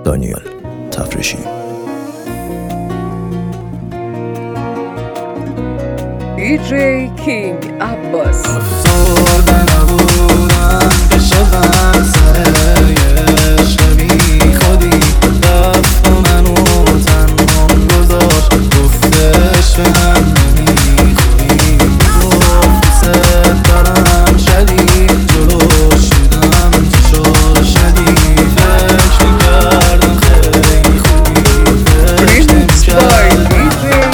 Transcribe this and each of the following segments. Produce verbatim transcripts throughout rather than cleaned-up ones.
دانیال تفرشی. دیجی کینگ عباس. افسرده نبودم که شدم سر یه عشق بی خودی، رفت و منو تنها گذاشت، گفتش به هم نمیخوری، گفت ست دارم شدید، جلوش میدم تو شاشدی، فکر میکردم خیلی خوبی، فکر نمیکردم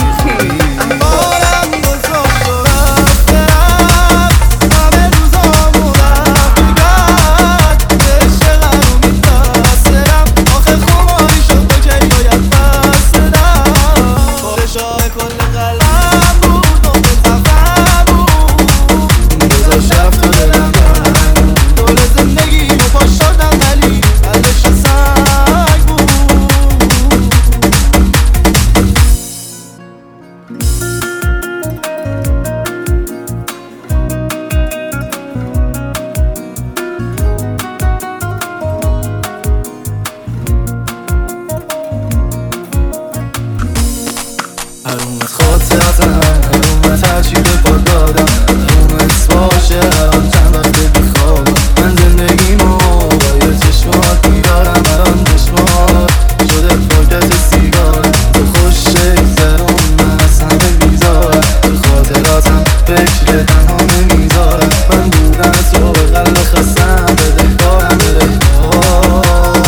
هرومت خاطراتم، هرومت هرچی به پاد دادم، هرومت باشه الان چند وقته بیخوابم، من زندگیمو با یه چشمات میدارم، الان چشمات شده پاکت سیگار، تو خوش شکرم من از همه بیزارم، تو خاطراتم فکر تنها نمیذارم، من بودن تو به قلب خستم بدهکارم بدهکارم.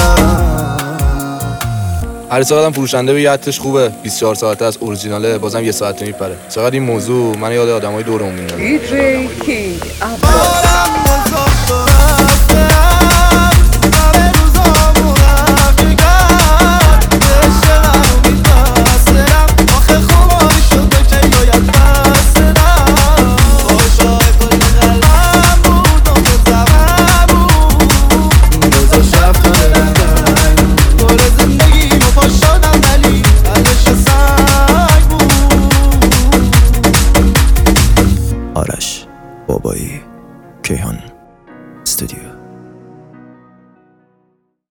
هر ساعتم فروشنده بگه حتش خوبه، بیست و چهار ساعته از اورجیناله، بازم یه ساعته میپره. چقدر این موضوع من یاد آدمای دورمون میندازه. دیجی کینگ عباس.